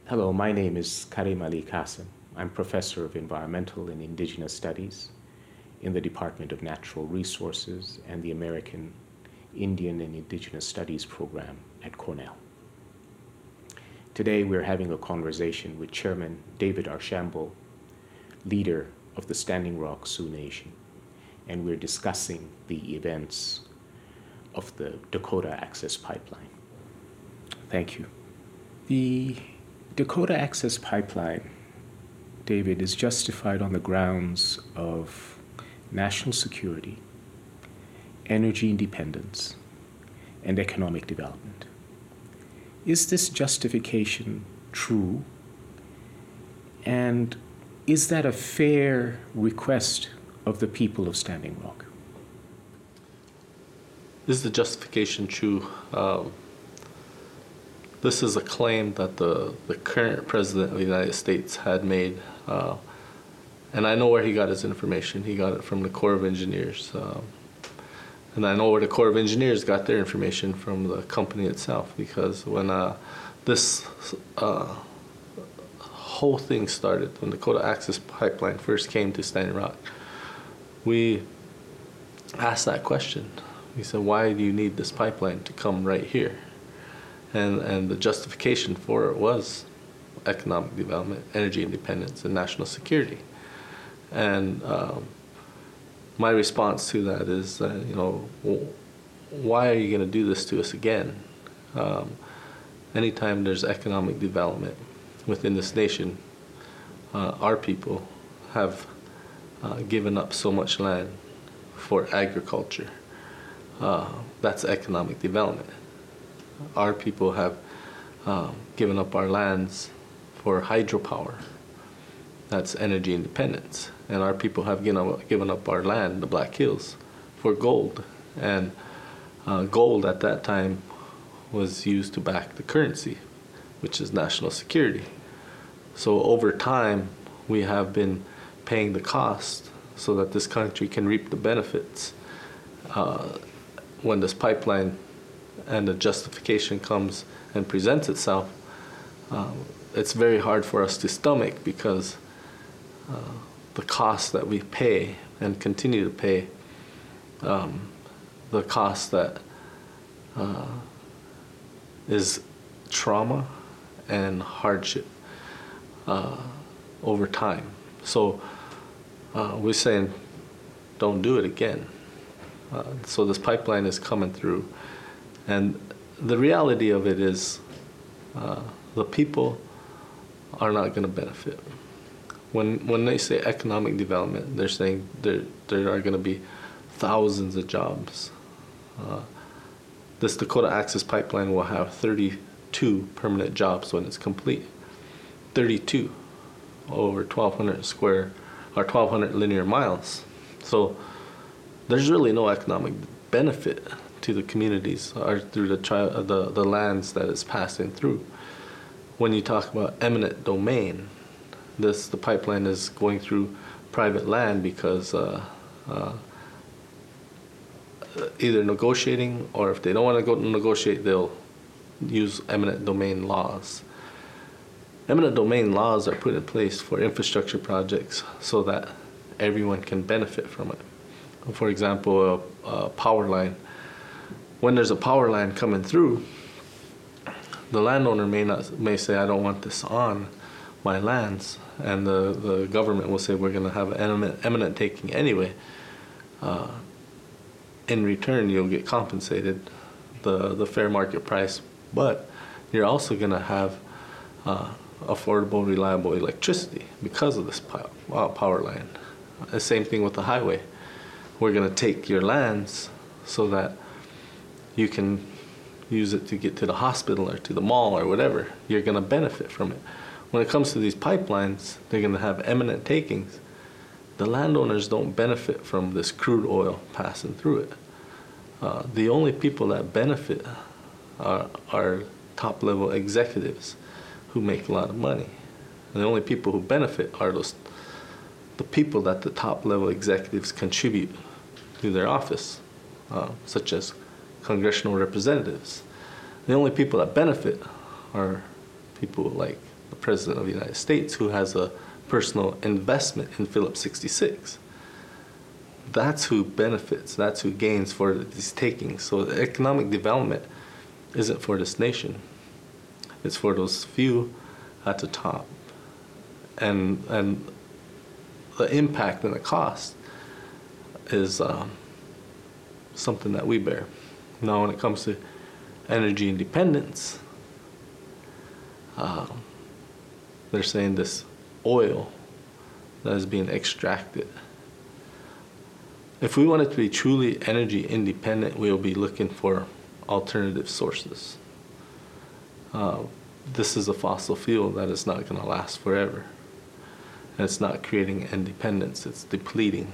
Hello, my name is Karim Ali Qasim. I'm professor of environmental and indigenous studies in the Department of Natural Resources and the American Indian and Indigenous Studies program at Cornell. Today we're having a conversation with Chairman David Archambault, leader of the Standing Rock Sioux Nation, and we're discussing the events of the Dakota Access Pipeline. Thank you. The Dakota Access Pipeline, David, is justified on the grounds of national security, energy independence, and economic development. Is this justification true? And is that a fair request of the people of Standing Rock? Is the justification true? This is a claim that the current president of the United States had made, and I know where he got his information. He got it from the Corps of Engineers, and I know where the Corps of Engineers got their information from the company itself, because when this whole thing started, when the Dakota Access Pipeline first came to Standing Rock, we asked that question. We said, why do you need this pipeline to come right here? And the justification for it was economic development, energy independence, and national security. And my response to that is, why are you going to do this to us again? Anytime there's economic development within this nation, our people have given up so much land for agriculture. That's economic development. Our people have given up our lands for hydropower. That's energy independence. And our people have given up our land, the Black Hills, for gold. And gold at that time was used to back the currency, which is national security. So over time, we have been paying the cost so that this country can reap the benefits. When this pipeline and the justification comes and presents itself, it's very hard for us to stomach, because the cost that we pay and continue to pay, the cost that is trauma and hardship over time. So we're saying, don't do it again. So this pipeline is coming through. And the reality of it is, the people are not going to benefit. When they say economic development, they're saying there are going to be thousands of jobs. This Dakota Access Pipeline will have 32 permanent jobs when it's complete. 32 over 1,200 linear miles. So there's really no economic benefit to the communities or through the lands that it's passing through. When you talk about eminent domain, the pipeline is going through private land because either negotiating, or if they don't want to go negotiate, they'll use eminent domain laws. Eminent domain laws are put in place for infrastructure projects so that everyone can benefit from it. For example, a power line. When there's a power line coming through, the landowner may say, I don't want this on my lands, and the government will say, we're going to have an eminent taking anyway. In return, you'll get compensated the fair market price, but you're also going to have affordable, reliable electricity because of this power line. The same thing with the highway. We're going to take your lands so that you can use it to get to the hospital or to the mall or whatever. You're going to benefit from it. When it comes to these pipelines, they're going to have eminent takings. The landowners don't benefit from this crude oil passing through it. The only people that benefit are top-level executives who make a lot of money. And the only people who benefit are the people that the top-level executives contribute to their office, such as congressional representatives. The only people that benefit are people like the President of the United States, who has a personal investment in Phillips 66. That's who benefits, that's who gains for these takings. So the economic development isn't for this nation. It's for those few at the top. And the impact and the cost is something that we bear. Now when it comes to energy independence, they're saying this oil that is being extracted. If we want it to be truly energy independent, we'll be looking for alternative sources. This is a fossil fuel that is not going to last forever. And it's not creating independence, it's depleting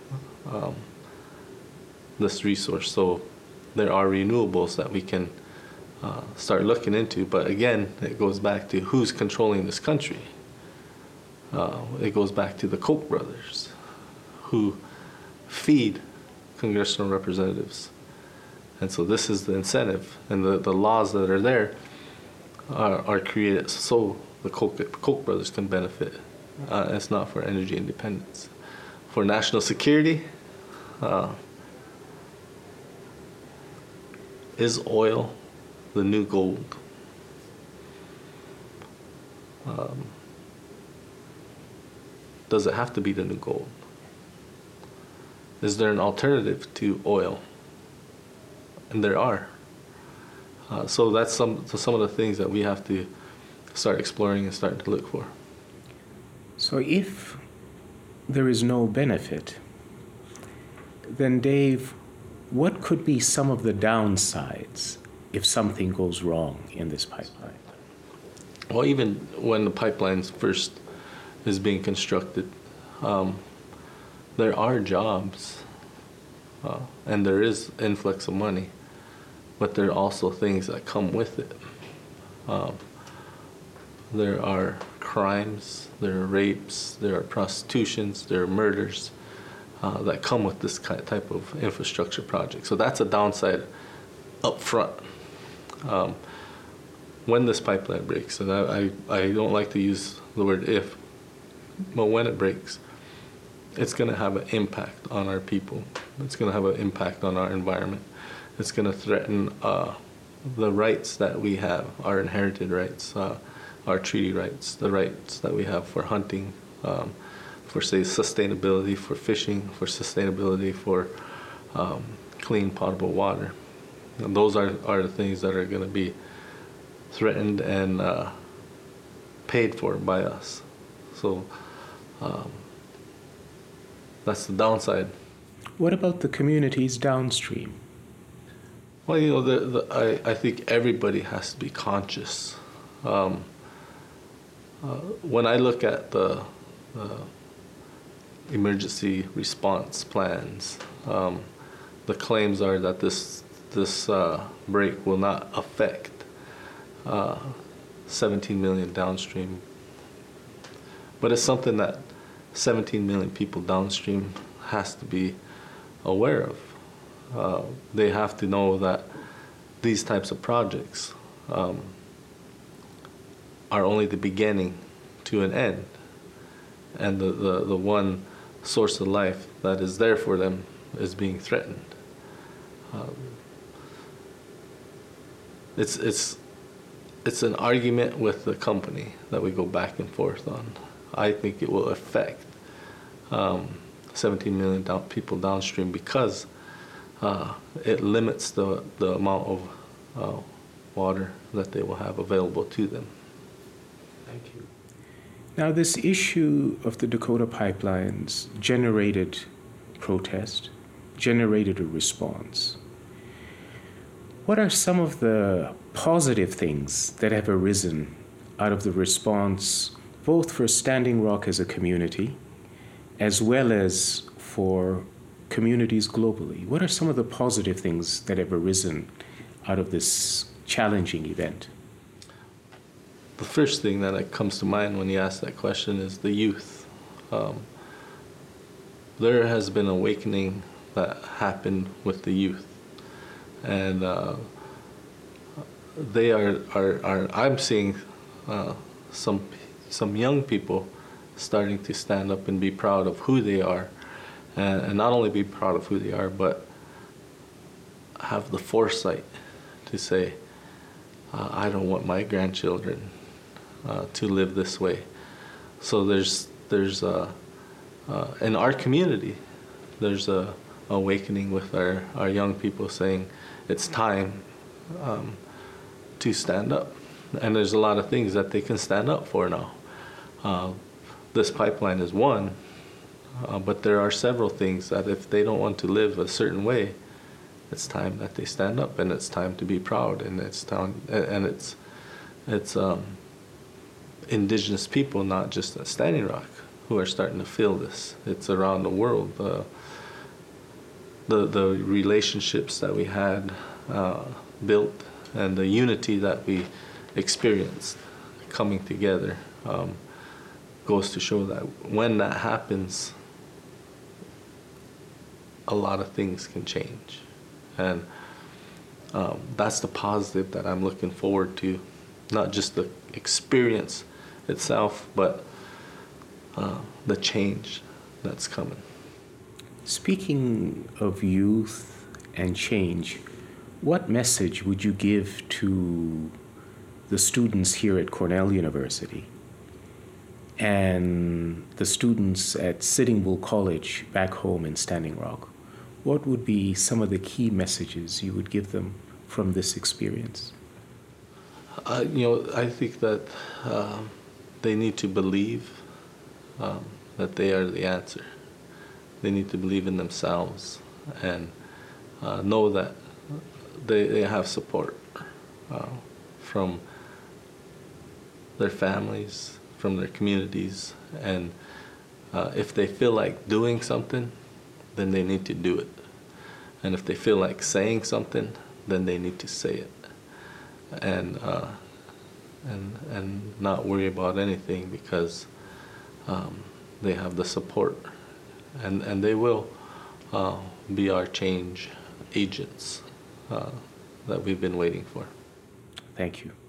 this resource. So there are renewables that we can start looking into, but again, it goes back to who's controlling this country. It goes back to the Koch brothers, who feed congressional representatives. And so this is the incentive, and the laws that are there are created so the Koch brothers can benefit. It's not for energy independence. For national security, is oil the new gold? Does it have to be the new gold? Is there an alternative to oil? And there are. So that's some of the things that we have to start exploring and starting to look for. So if there is no benefit, then Dave, what could be some of the downsides if something goes wrong in this pipeline? Well, even when the pipelines first is being constructed, there are jobs and there is influx of money, but there are also things that come with it. There are crimes, there are rapes, there are prostitutions, there are murders that come with this type of infrastructure project. So that's a downside up front. When this pipeline breaks, and I don't like to use the word if, but when it breaks, it's going to have an impact on our people. It's going to have an impact on our environment. It's going to threaten the rights that we have, our inherited rights, our treaty rights, the rights that we have for hunting, for say sustainability, for fishing, for sustainability, for clean potable water. And those are the things that are going to be threatened and paid for by us. So that's the downside. What about the communities downstream? Well, you know, I think everybody has to be conscious. When I look at the emergency response plans, the claims are that this break will not affect 17 million downstream. But it's something that 17 million people downstream has to be aware of. They have to know that these types of projects are only the beginning to an end. And the one source of life that is there for them is being threatened. It's an argument with the company that we go back and forth on. I think it will affect 17 million people downstream because it limits the amount of water that they will have available to them. Thank you. Now, this issue of the Dakota pipelines generated protest, generated a response. What are some of the positive things that have arisen out of the response, both for Standing Rock as a community, as well as for communities globally? What are some of the positive things that have arisen out of this challenging event? The first thing that comes to mind when you ask that question is the youth. There has been awakening that happened with the youth. And they are I'm seeing some young people starting to stand up and be proud of who they are, and not only be proud of who they are, but have the foresight to say, I don't want my grandchildren to live this way. So there's in our community, there's a awakening with our young people saying it's time to stand up. And there's a lot of things that they can stand up for now. This pipeline is one, but there are several things that if they don't want to live a certain way, it's time that they stand up, and it's time to be proud, and it's time, and it's indigenous people, not just at Standing Rock, who are starting to feel this. It's around the world. The relationships that we had built, and the unity that we experienced coming together goes to show that when that happens, a lot of things can change. And that's the positive that I'm looking forward to, not just the experience itself, but the change that's coming. Speaking of youth and change, what message would you give to the students here at Cornell University and the students at Sitting Bull College back home in Standing Rock? What would be some of the key messages you would give them from this experience? I think that they need to believe that they are the answer. They need to believe in themselves and know that they have support from their families, from their communities, and if they feel like doing something, then they need to do it. And if they feel like saying something, then they need to say it. And not worry about anything, because they have the support, and they will be our change agents that we've been waiting for. Thank you.